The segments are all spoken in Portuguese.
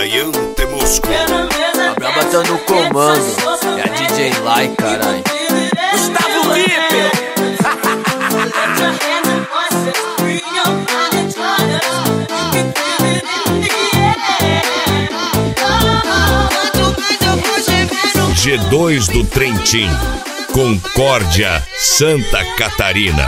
Ryan Temusco. A braba tá no comando. É a DJ Lai, carai. Gustavo Viper. G2 do Trentin, Concórdia, Santa Catarina.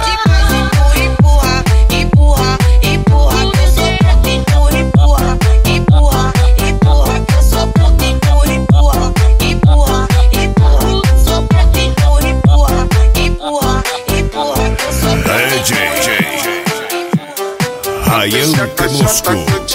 É DJ Ryan Temusco.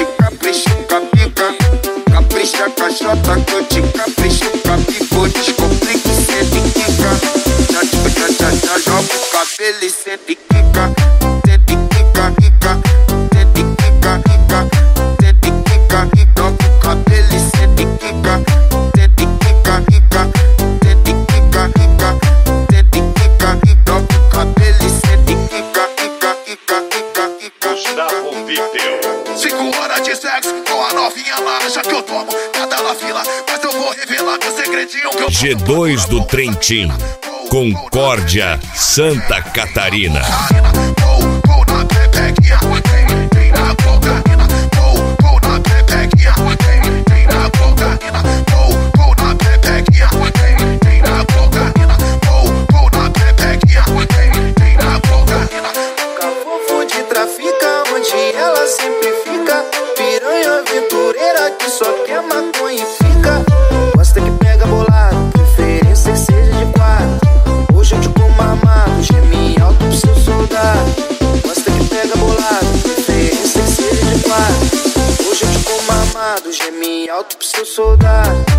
Capricha com a chota, curte, capricha com a pico, descomplica e senta e quica. Já joga o cabelo e senta e quica. Senta e quica, quica. Senta e quica, quica. Senta e quica, quica. Joga o cabelo e senta e quica. Senta e quica, quica. Senta e quica, quica. Senta e quica, quica. Joga o cabelo e senta e quica, quica, quica, quica, quica. Gustavo Viper. 5 horas de sexo com a novinha laranja que eu tomo cada na fila, mas eu vou revelar meu segredinho que eu G2 do Trentin, Concórdia, Santa Catarina. Cafofo de trafica, onde ela sempre fica. Piranha aventureira que só quer maconha e fica. Gosta que pega bolado, preferência que seja de quadro. Hoje eu te como armado, geme alto pro seu soldado. Gosta que pega bolado, preferência que seja de quadro. Hoje eu te como armado, geme alto pro seu soldado.